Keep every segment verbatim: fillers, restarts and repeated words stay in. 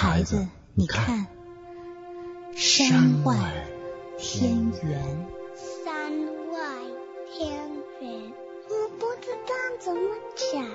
孩子，你看，山外天圆。 山外天圆，我不知道怎么讲。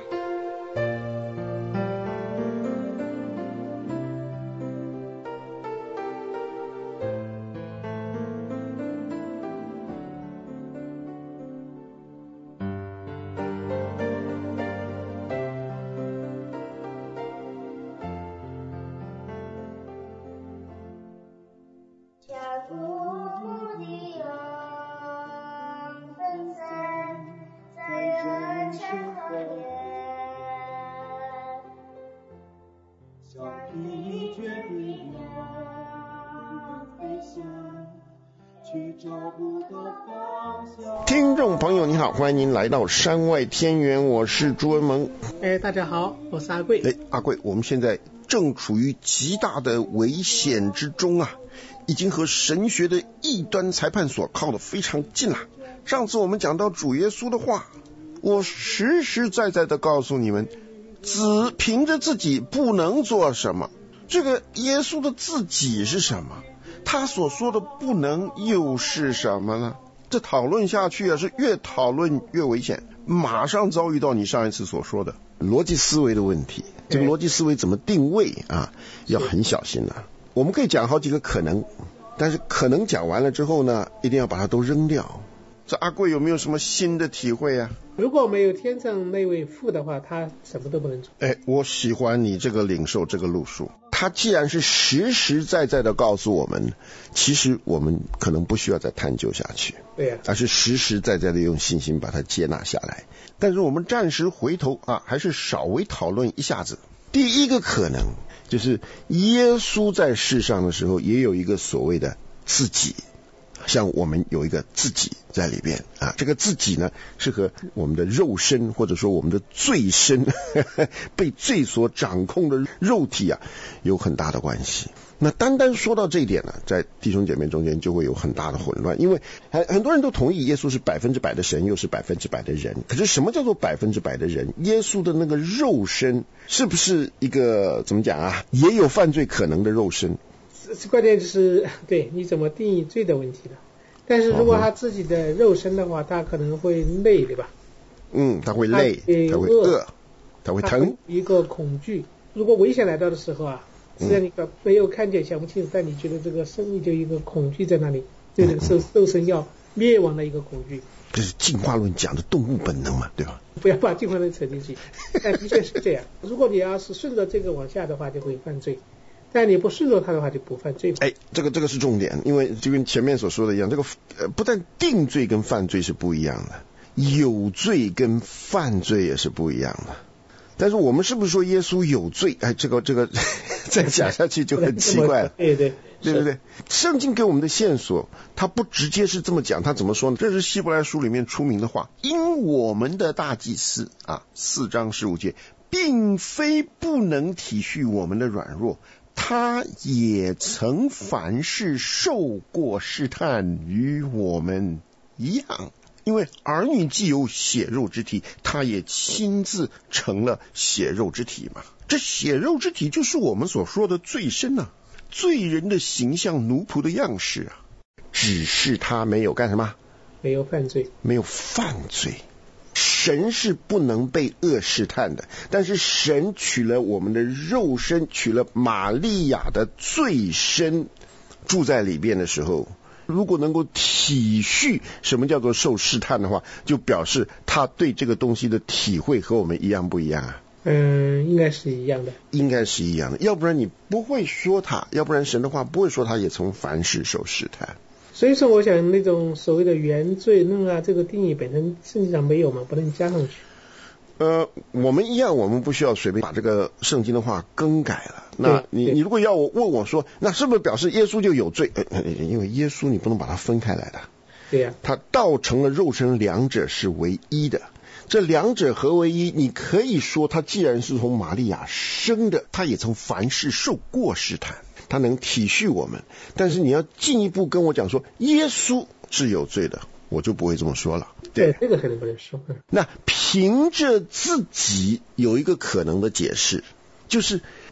听众朋友你好，欢迎您来到山外天圆，我是朱文萌。 哎，大家好，我是阿贵。 哎，阿贵，我们现在正处于极大的危险之中啊，已经和神学的异端裁判所靠得非常近了。上次我们讲到主耶稣的话，我实实在在的告诉你们，只凭着自己不能做什么。这个耶稣的自己是什么？他所说的不能又是什么呢？这讨论下去啊，是越讨论越危险，马上遭遇到你上一次所说的逻辑思维的问题。这个逻辑思维怎么定位啊，要很小心了。我们可以讲好几个可能，但是可能讲完了之后呢，一定要把它都扔掉。这阿贵有没有什么新的体会啊？ 如果没有天上那位父的话，他什么都不能做。 哎，我喜欢你这个领受这个路数。他既然是实实在在的告诉我们，其实我们可能不需要再探究下去， 对呀、啊， 而是实实在在的用信心把它接纳下来。但是我们暂时回头啊，还是稍微讨论一下子。第一个可能就是耶稣在世上的时候也有一个所谓的自己，像我们有一个自己在里边啊，这个自己呢是和我们的肉身或者说我们的罪身呵呵被罪所掌控的肉体啊有很大的关系。那单单说到这一点呢，在弟兄姐妹中间就会有很大的混乱，因为很很多人都同意耶稣是百分之百的神，又是百分之百的人。可是什么叫做百分之百的人？耶稣的那个肉身是不是一个怎么讲啊？也有犯罪可能的肉身？ 关键就是对你怎么定义罪的问题了。但是如果他自己的肉身的话，他可能会累，对吧？ 嗯，他会累，他会饿，他会疼， 一个恐惧。如果危险来到的时候啊，虽然你没有看见想不清楚，但你觉得这个生命就一个恐惧在那里，就这个肉肉身要灭亡的一个恐惧。 这是进化论讲的动物本能嘛，对吧？ 不要把进化论扯进去，但的确是这样。如果你要是顺着这个往下的话，就会犯罪。但你不顺着他的话就不犯罪。 哎，这个这个是重点，因为就跟前面所说的一样，这个呃不但定罪跟犯罪是不一样的，有罪跟犯罪也是不一样的。但是我们是不是说耶稣有罪？哎，这个这个再讲下去就很奇怪了。 对对对对对，圣经给我们的线索，他不直接是这么讲，他怎么说呢？这是希伯来书里面出名的话，因我们的大祭司啊，四章十五节，并非不能体恤我们的软弱。他也曾凡事受过试探，与我们一样。因为儿女既有血肉之体，他也亲自成了血肉之体嘛。这血肉之体就是我们所说的罪身啊，罪人的形象，奴仆的样式啊。只是他没有干什么？ 没有犯罪， 没有犯罪。神是不能被恶试探的，但是神取了我们的肉身，取了玛利亚的罪身住在里边的时候，如果能够体恤什么叫做受试探的话，就表示他对这个东西的体会和我们一样不一样啊？ 嗯，应该是一样的， 应该是一样的，要不然你不会说他，要不然神的话不会说他也从凡事受试探。 所以说我想那种所谓的原罪论啊，这个定义本身圣经上没有嘛，不能加上去。 呃，我们一样，我们不需要随便把这个圣经的话更改了。那你你如果要我问我说，那是不是表示耶稣就有罪？呃、因为耶稣你不能把它分开来的。 对呀、啊， 他道成了肉身，两者是唯一的。这两者合为一，你可以说他既然是从玛利亚生的，他也曾凡事受过试探，他能体恤我们。但是你要进一步跟我讲说耶稣是有罪的，我就不会这么说了。 对，这个肯定不能说。 那凭着自己有一个可能的解释，就是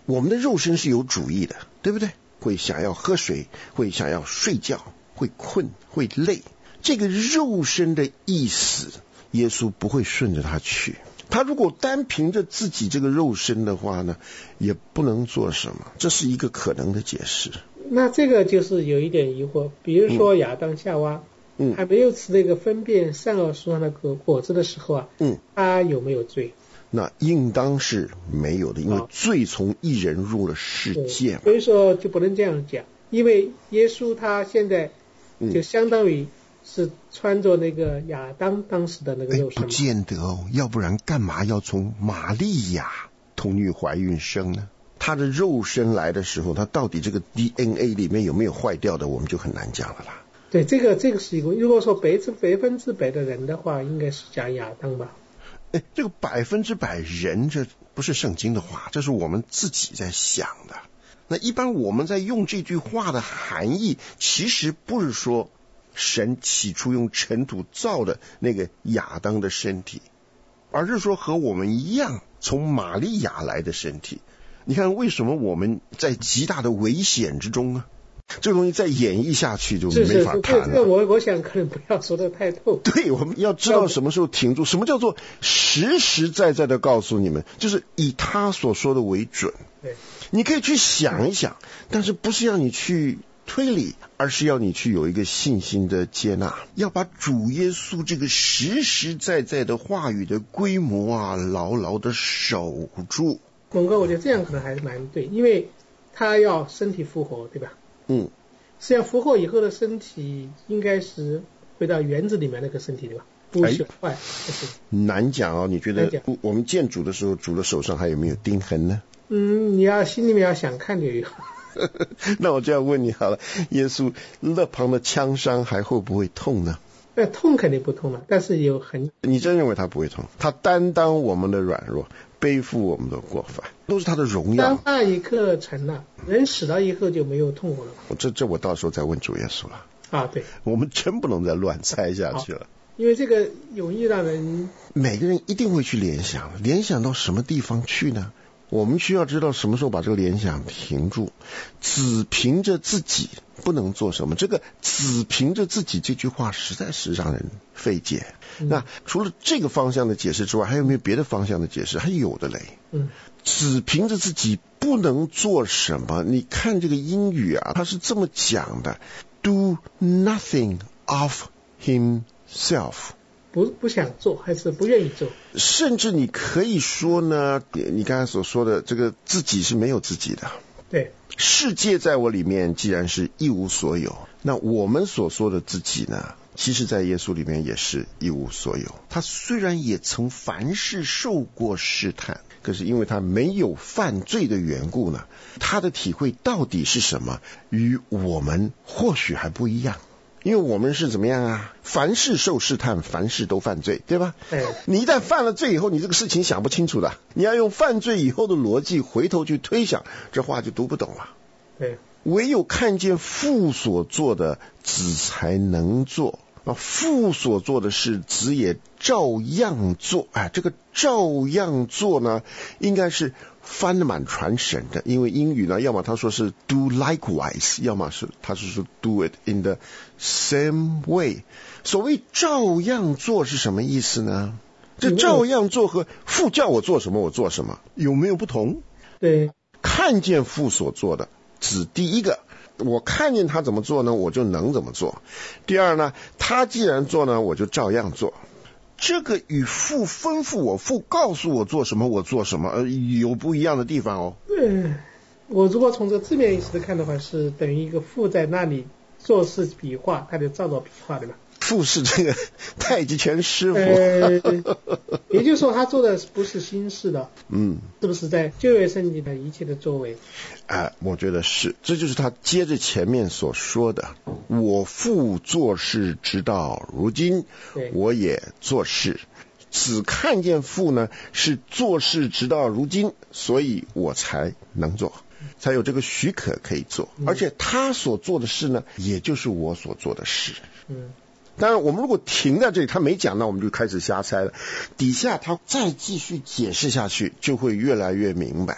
我们的肉身是有主意的，对不对？会想要喝水，会想要睡觉，会困，会累。这个肉身的意思，耶稣不会顺着他去。他如果单凭着自己这个肉身的话呢，也不能做什么，这是一个可能的解释。 那这个就是有一点疑惑，比如说亚当夏娃，嗯，还没有吃那个分辨善恶树上的果果子的时候啊，嗯，他有没有罪？ 那应当是没有的，因为罪从一人入了世界嘛。 所以说就不能这样讲，因为耶稣他现在就相当于是穿着那个亚当当时的那个肉身。 不见得哦，要不然干嘛要从玛利亚童女怀孕生呢？他的肉身来的时候，他到底这个 D N A 里面有没有坏掉的，我们就很难讲了啦。 对，这个这个是一个，如果说百分百分之百的人的话，应该是讲亚当吧。 哎，这个百分之百人，这不是圣经的话，这是我们自己在想的。那一般我们在用这句话的含义，其实不是说神起初用尘土造的那个亚当的身体，而是说和我们一样从玛利亚来的身体。你看为什么我们在极大的危险之中呢？这个东西再演绎下去就没法谈了。 这个我我想可能不要说得太透。 对，我们要知道什么时候停住。什么叫做实实在在的告诉你们，就是以他所说的为准。 对， 你可以去想一想，但是不是要你去推理，而是要你去有一个信心的接纳，要把主耶稣这个实实在在的话语的规模啊，牢牢的守住。 蒙哥，我觉得这样可能还是蛮对，因为他要身体复活，对吧？ 嗯， 实际上复活以后的身体应该是回到园子里面那个身体，对吧？不朽坏、哎。 难讲哦，你觉得我们见主的时候，主的手上还有没有钉痕呢？ 嗯，你要心里面要想看就有。 那我这样问你好了，耶稣肋旁的枪伤还会不会痛呢？ 那痛肯定不痛了，但是有很…… 你真认为他不会痛？他担当我们的软弱，背负我们的过犯，都是他的荣耀。 当那一刻成了，人死了以后就没有痛苦了。 这这我到时候再问主耶稣了。 啊，对， 我们真不能再乱猜下去了， 因为这个容易让人…… 每个人一定会去联想，联想到什么地方去呢？我们需要知道什么时候把这个联想停住。只凭着自己不能做什么，这个只凭着自己这句话实在是让人费解。嗯、那除了这个方向的解释之外，还有没有别的方向的解释？还有的嘞。 嗯， 只凭着自己不能做什么，你看这个英语啊，它是这么讲的 ：do nothing of himself。 不不想做，还是不愿意做， 甚至你可以说呢，你刚才所说的这个自己是没有自己的。 对， 世界在我里面既然是一无所有，那我们所说的自己呢，其实在耶稣里面也是一无所有。他虽然也曾凡事受过试探，可是因为他没有犯罪的缘故呢，他的体会到底是什么，与我们或许还不一样。因为我们是怎么样啊？凡事受试探，凡事都犯罪，对吧？ 对。 你一旦犯了罪以后，你这个事情想不清楚的，你要用犯罪以后的逻辑回头去推想，这话就读不懂了。 对。 唯有看见父所做的，子才能做。啊，父所做的事，子也照样做。哎，这个照样做呢，应该是翻得蛮传神的，因为英语呢，要么他说是 do likewise， 要么是他是说 do it in the same way。所谓照样做是什么意思呢？这照样做和父叫我做什么我做什么有没有不同？ 对， 看见父所做的，子第一个。我看见他怎么做呢，我就能怎么做。第二呢，他既然做呢，我就照样做。这个与父吩咐我，父告诉我做什么，我做什么，呃，有不一样的地方哦。 嗯，我如果从这字面意思看的话，是等于一个父在那里做事比划，他就照着比划，对吧？ 父是这个太极拳师傅， 呃，也就是说他做的不是新事的， 嗯， 是不是在旧约圣经的一切的作为？ 哎、呃，我觉得是，这就是他接着前面所说的，我父做事直到如今，我也做事，只看见父呢是做事直到如今，所以我才能做，才有这个许可可以做，而且他所做的事呢，也就是我所做的事。 嗯。 当然我们如果停在这里，他没讲，那我们就开始瞎猜了。底下他再继续解释下去，就会越来越明白。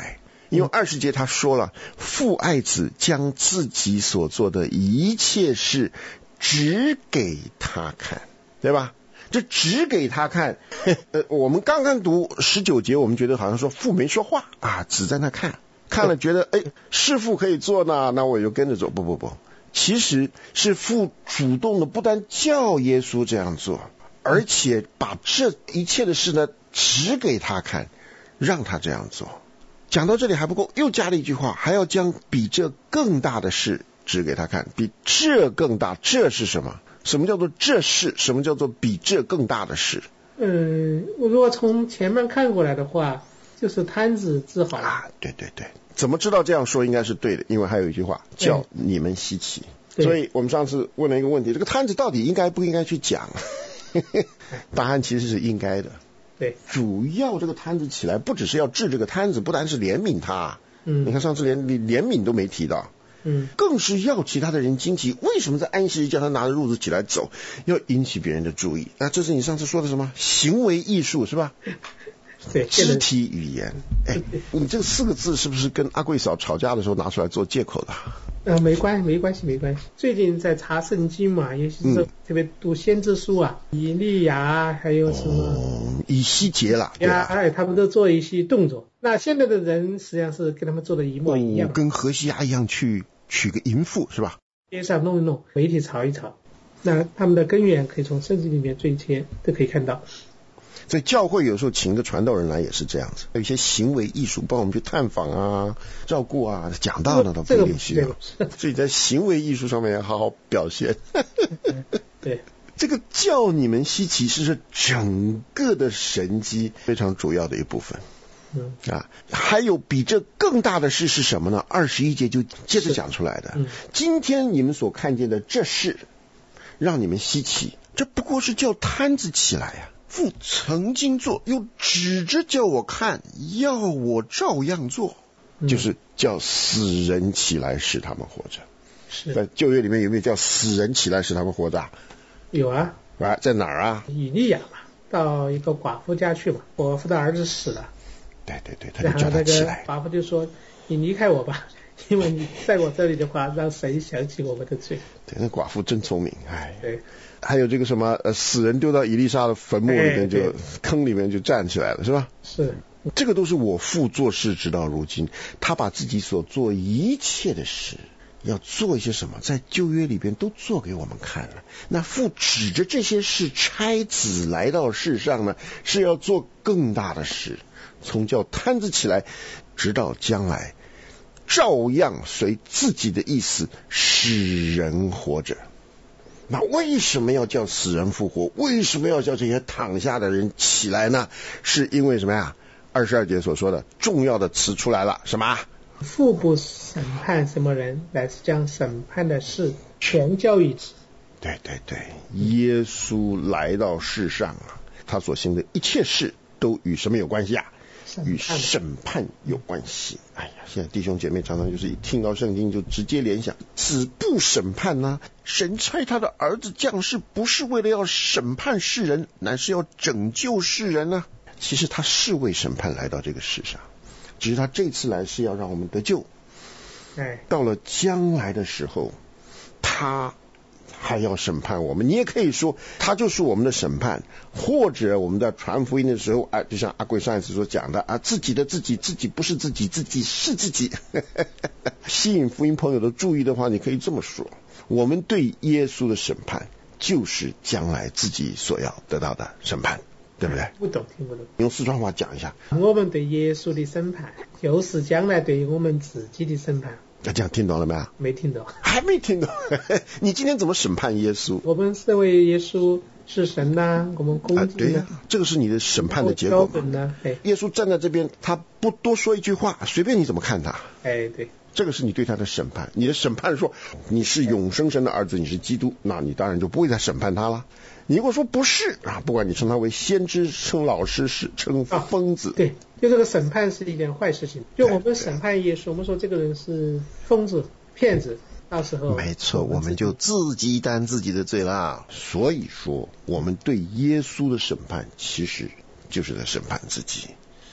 因为二十节他说了，父爱子将自己所做的一切事指给他看，对吧？这指给他看，呃，我们刚刚读十九节，我们觉得好像说父没说话啊，只在那看，看了觉得哎，是父可以做呢，那我就跟着做。不不不，其实是父主动的，不但叫耶稣这样做，而且把这一切的事呢指给他看，让他这样做。讲到这里还不够，又加了一句话，还要将比这更大的事指给他看。比这更大，这是什么？什么叫做这事？什么叫做比这更大的事？ 嗯，如果从前面看过来的话，就是摊子治好了。啊， 对对对，怎么知道这样说应该是对的？因为还有一句话叫你们稀奇。所以我们上次问了一个问题，这个摊子到底应该不应该去讲？答案其实是应该的。 对， 主要这个摊子起来，不只是要治这个摊子，不单是怜悯他。嗯，你看上次连怜悯都没提到。嗯，更是要其他的人惊奇，为什么在安息日叫他拿着褥子起来走，要引起别人的注意？啊，这是你上次说的什么行为艺术是吧？ 对， 肢体语言。哎，你这四个字是不是跟阿贵嫂吵架的时候拿出来做借口的？ 呃，没关系，没关系，没关系。最近在查圣经嘛，尤其是特别读先知书啊，嗯、以利亚还有什么、哦、 以西结了，对吧？ 哎，他们都做一些动作。那现在的人实际上是跟他们做的一模一样、哦， 跟何西阿一样去娶个淫妇是吧？ 街上弄一弄，媒体炒一炒，那他们的根源可以从圣经里面最前都可以看到。 在教会有时候请个传道人来也是这样子，有一些行为艺术帮我们去探访啊、照顾啊，讲道的都不一定需要，所以在行为艺术上面要好好表现。 对， 这个叫你们稀奇是整个的神迹非常主要的一部分。嗯啊，还有比这更大的事是什么呢？二十一节就接着讲出来的。嗯、今天你们所看见的这事，让你们稀奇，这不过是叫摊子起来呀、啊。父曾经做，又指着叫我看，要我照样做，嗯、就是叫死人起来使他们活着。 是在旧约里面有没有叫死人起来使他们活着？ 有啊。 啊，在哪儿啊？ 以利亚嘛，到一个寡妇家去嘛，寡妇的儿子死了。 对对对，他就叫他起来。 寡妇就说：“你离开我吧，因为你在我这里的话，让神想起我们的罪。” 对，那寡妇真聪明，哎。 对。 还有这个什么呃，死人丢到以利沙的坟墓里面就，就坑里面就站起来了，是吧？ 是， 这个都是我父做事直到如今，他把自己所做一切的事，要做一些什么，在旧约里边都做给我们看了。那父指着这些事差子来到世上呢，是要做更大的事，从叫摊子起来，直到将来，照样随自己的意思使人活着。那为什么要叫死人复活？为什么要叫这些躺下的人起来呢？是因为什么呀？二十二节所说的重要的词出来了，什么？ 父不审判什么人，乃是将审判的事全交于子。 对对对，耶稣来到世上啊，他所行的一切事都与什么有关系啊？与审判有关系。哎呀，现在弟兄姐妹常常就是一听到圣经就直接联想，子不审判呢、啊？神差他的儿子降世，不是为了要审判世人，乃是要拯救世人呢、啊。其实他是为审判来到这个世上，只是他这次来是要让我们得救。 哎， 到了将来的时候，他还要审判我们。你也可以说他就是我们的审判，或者我们在传福音的时候，啊，就像阿贵上一次所讲的啊，自己的自己，自己不是自己，自己是自己。吸引福音朋友的注意的话，你可以这么说，我们对耶稣的审判就是将来自己所要得到的审判，对不对？ 不懂，听不懂。 用四川话讲一下， 我们对耶稣的审判就是将来对我们自己的审判。 这样听懂了没有？ 没听懂， 还没听懂。你今天怎么审判耶稣？ 我们认为耶稣是神呐、啊，我们恭敬、啊啊、对呀、啊，这个是你的审判的结果嘛。 呢、啊？ 耶稣站在这边，他不多说一句话，随便你怎么看他。 哎，对， 这个是你对他的审判。你的审判说你是永生神的儿子，你是基督，那你当然就不会再审判他了。你如果说不是啊，不管你称他为先知、称老师、是称疯子、啊， 对，就这个审判是一件坏事情。就我们审判耶稣，我们说这个人是疯子、骗子，到时候没错，我们就自己担自己的罪啦。所以说，我们对耶稣的审判，其实就是在审判自己。 哎，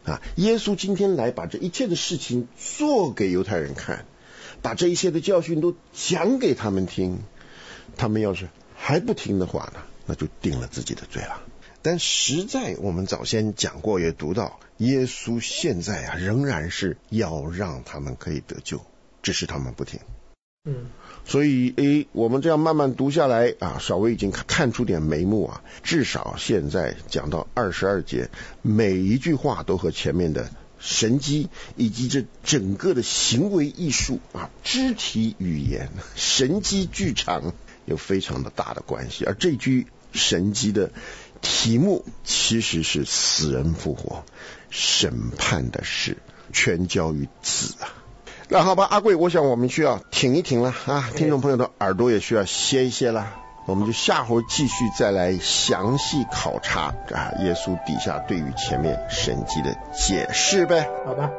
啊，耶稣今天来把这一切的事情做给犹太人看，把这一切的教训都讲给他们听，他们要是还不听的话呢，那就定了自己的罪了。但实在我们早先讲过也读到，耶稣现在啊仍然是要让他们可以得救，只是他们不听。 嗯， 所以诶，我们这样慢慢读下来啊，稍微已经看出点眉目啊。至少现在讲到二十二节，每一句话都和前面的神迹以及这整个的行为艺术啊、肢体语言、神迹剧场有非常的大的关系。而这句神迹的题目其实是死人复活、审判的事，全交于子啊。那好吧，阿贵，我想我们需要停一停了啊，听众朋友的耳朵也需要歇一歇了。我们就下回继续再来详细考察啊，耶稣底下对于前面神迹的解释呗。 好吧。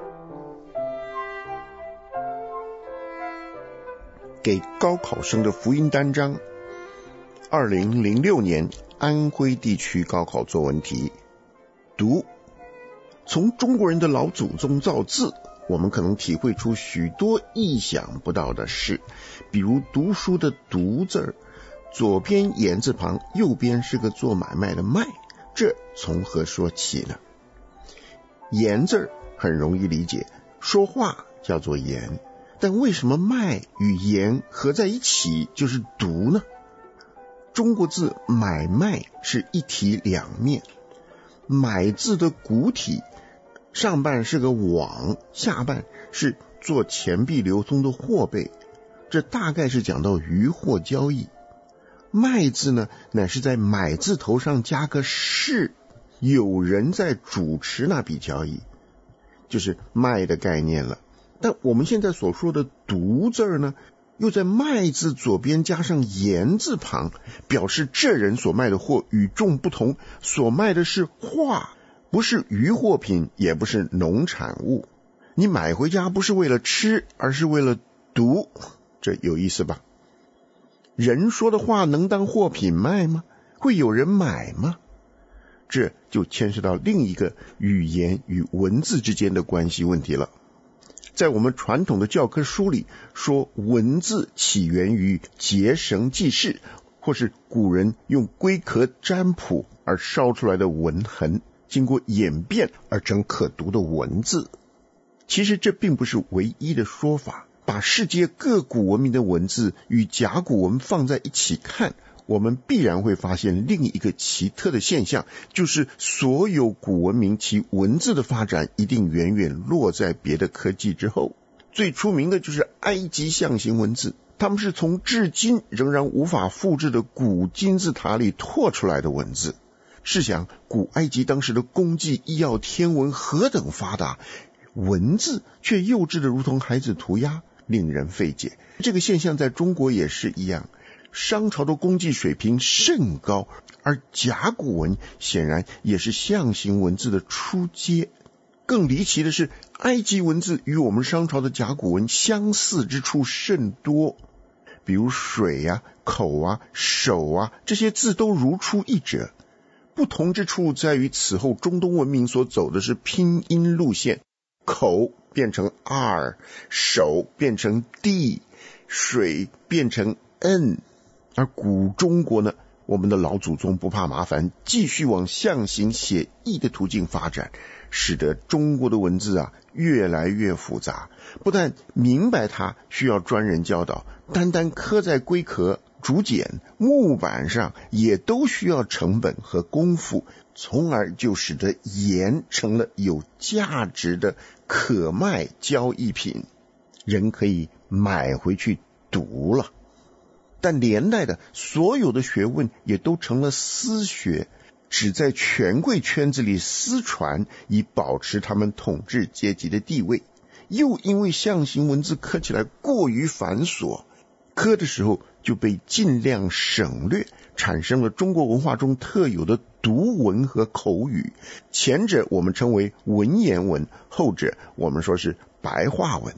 给高考生的福音单章，二零零六年安徽地区高考作文题：读。从中国人的老祖宗造字，我们可能体会出许多意想不到的事，比如读书的读字，左边言字旁，右边是个做买卖的卖，这从何说起呢？言字很容易理解，说话叫做言，但为什么卖与言合在一起就是读呢？中国字买卖是一体两面，买字的古体上半是个网，下半是做钱币流通的货币，这大概是讲到渔货交易。卖字呢，乃是在买字头上加个是，有人在主持那笔交易，就是卖的概念了。但我们现在所说的读字呢，又在卖字左边加上言字旁，表示这人所卖的货与众不同，所卖的是画，不是渔货品，也不是农产物。你买回家不是为了吃，而是为了读，这有意思吧？人说的话能当货品卖吗？会有人买吗？这就牵涉到另一个语言与文字之间的关系问题了。在我们传统的教科书里说，文字起源于结绳记事，或是古人用龟壳占卜而烧出来的文痕，经过演变而成可读的文字。其实这并不是唯一的说法，把世界各古文明的文字与甲骨文放在一起看，我们必然会发现另一个奇特的现象，就是所有古文明其文字的发展一定远远落在别的科技之后。最出名的就是埃及象形文字，它们是从至今仍然无法复制的古金字塔里拓出来的文字。试想，古埃及当时的工技、医药、天文何等发达，文字却幼稚的如同孩子涂鸦，令人费解。这个现象在中国也是一样，商朝的工技水平甚高，而甲骨文显然也是象形文字的初阶。更离奇的是，埃及文字与我们商朝的甲骨文相似之处甚多，比如水啊、口啊、手啊，这些字都如出一辙。不同之处在于，此后中东文明所走的是拼音路线，口变成 R， 手变成 D， 水变成 N。 而古中国呢，我们的老祖宗不怕麻烦，继续往象形写意的途径发展，使得中国的文字啊越来越复杂。不但明白它需要专人教导，单单刻在龟壳、竹简、木板上也都需要成本和功夫，从而就使得言成了有价值的可卖交易品，人可以买回去读了。但连带的所有的学问也都成了私学，只在权贵圈子里私传，以保持他们统治阶级的地位。又因为象形文字刻起来过于繁琐，刻的时候就被尽量省略，产生了中国文化中特有的读文和口语。前者我们称为文言文，后者我们说是白话文。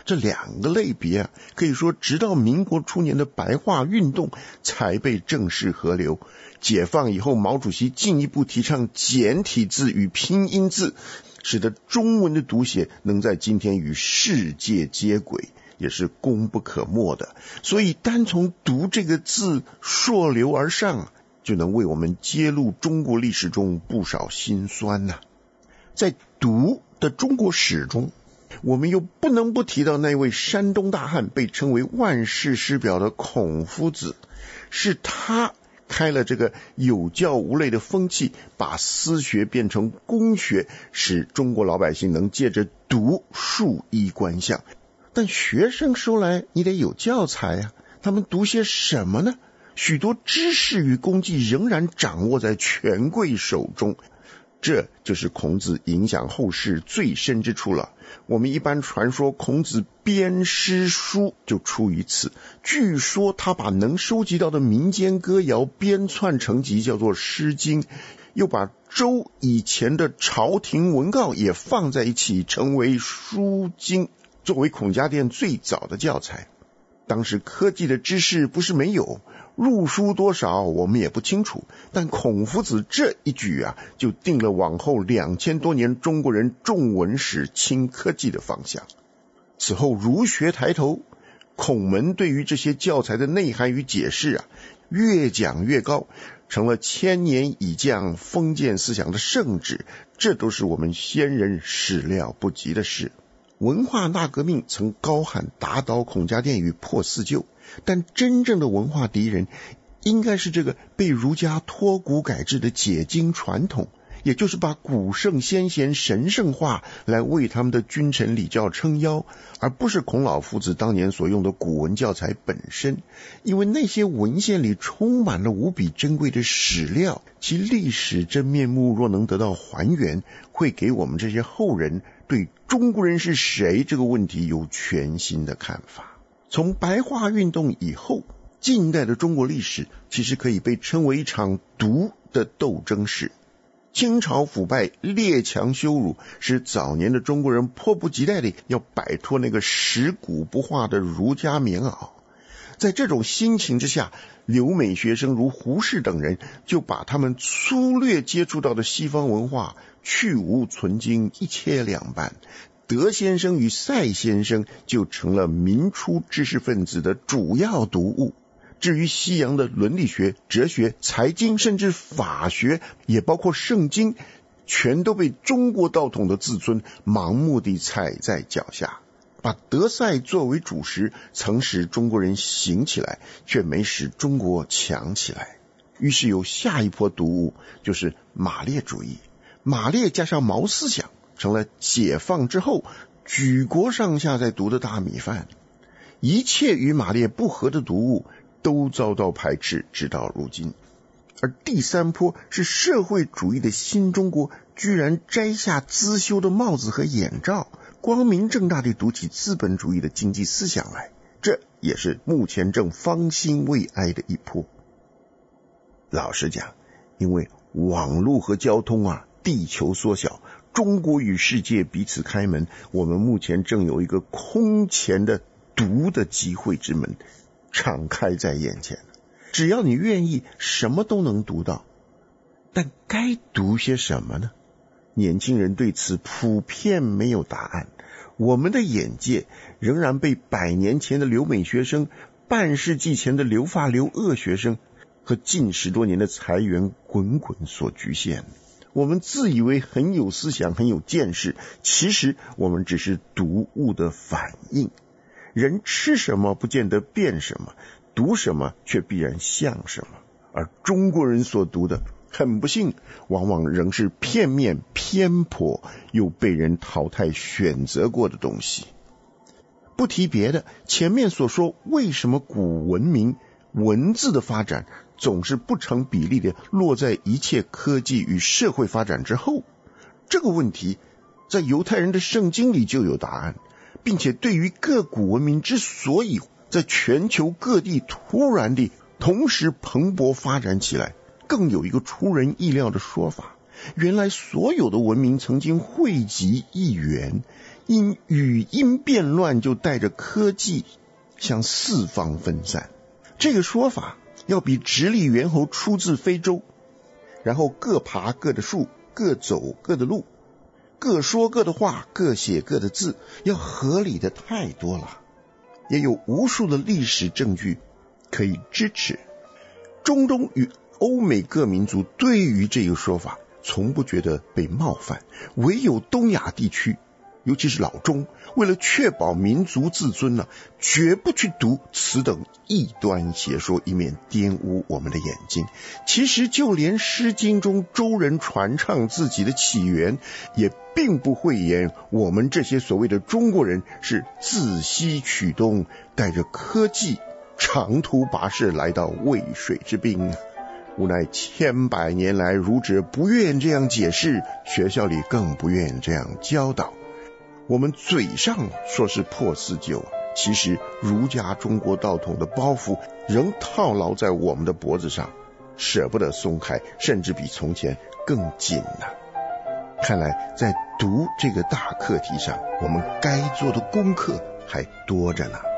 这两个类别啊，可以说直到民国初年的白话运动才被正式合流。解放以后，毛主席进一步提倡简体字与拼音字，使得中文的读写能在今天与世界接轨，也是功不可没的。所以单从读这个字溯流而上，就能为我们揭露中国历史中不少辛酸呐、啊。在读的中国史中，我们又不能不提到那位山东大汉，被称为万世师表的孔夫子。是他开了这个有教无类的风气，把私学变成公学，使中国老百姓能借着读树衣观象。但学生收来你得有教材啊，他们读些什么呢？许多知识与功绩仍然掌握在权贵手中，这就是孔子影响后世最深之处了。我们一般传说孔子编诗书就出于此，据说他把能收集到的民间歌谣编纂成集，叫做《诗经》，又把周以前的朝廷文告也放在一起，成为《书经》，作为孔家店最早的教材。当时科技的知识不是没有，入书多少我们也不清楚，但孔夫子这一举啊，就定了往后两千多年中国人重文史轻科技的方向。此后儒学抬头，孔门对于这些教材的内涵与解释啊，越讲越高，成了千年以降封建思想的圣旨，这都是我们先人始料不及的事。文化大革命曾高喊打倒孔家店与破四旧，但真正的文化敌人应该是这个被儒家脱古改制的解经传统，也就是把古圣先贤神圣化来为他们的君臣礼教撑腰，而不是孔老夫子当年所用的古文教材本身。因为那些文献里充满了无比珍贵的史料，其历史真面目若能得到还原，会给我们这些后人对中国人是谁这个问题有全新的看法。从白话运动以后，近代的中国历史其实可以被称为一场毒的斗争史。清朝腐败、列强羞辱，使早年的中国人迫不及待地要摆脱那个食古不化的儒家棉袄。在这种心情之下，留美学生如胡适等人就把他们粗略接触到的西方文化去无存精，一切两半。德先生与赛先生就成了民初知识分子的主要读物。至于西洋的伦理学、哲学、财经，甚至法学，也包括圣经，全都被中国道统的自尊盲目地踩在脚下。把德赛作为主食，曾使中国人行起来，却没使中国强起来。于是有下一波读物，就是马列主义。马列加上毛思想，成了解放之后举国上下在读的大米饭。一切与马列不合的读物都遭到排斥，直到如今。而第三波是社会主义的新中国居然摘下资修的帽子和眼罩，光明正大地读起资本主义的经济思想来，这也是目前正方兴未艾的一波。老实讲，因为网络和交通啊，地球缩小，中国与世界彼此开门，我们目前正有一个空前的读的机会之门敞开在眼前。只要你愿意，什么都能读到。但该读些什么呢？年轻人对此普遍没有答案。我们的眼界仍然被百年前的留美学生、半世纪前的留法留俄学生和近十多年的财源滚滚所局限。我们自以为很有思想、很有见识，其实我们只是读物的反应。人吃什么不见得变什么，读什么却必然像什么。而中国人所读的，很不幸，往往仍是片面、偏颇，又被人淘汰选择过的东西。不提别的，前面所说为什么古文明文字的发展总是不成比例的落在一切科技与社会发展之后，这个问题在犹太人的圣经里就有答案，并且对于各古文明之所以在全球各地突然地同时蓬勃发展起来，更有一个出人意料的说法。原来所有的文明曾经汇集一源， 因语音变乱就带着科技向四方分散。这个说法要比直立猿猴出自非洲，然后各爬各的树，各走各的路，各说各的话，各写各的字，要合理的太多了。也有无数的历史证据可以支持。中东与欧美各民族对于这个说法从不觉得被冒犯，唯有东亚地区，尤其是老中，为了确保民族自尊呢、啊，绝不去读此等异端邪说，以免玷污我们的眼睛。其实就连《诗经》中周人传唱自己的起源，也并不讳言我们这些所谓的中国人是自西取东，带着科技长途跋涉来到渭水之滨。无奈千百年来儒者不愿这样解释，学校里更不愿这样教导。我们嘴上说是破四旧，其实儒家中国道统的包袱仍套牢在我们的脖子上，舍不得松开，甚至比从前更紧了。看来在读这个大课题上，我们该做的功课还多着呢。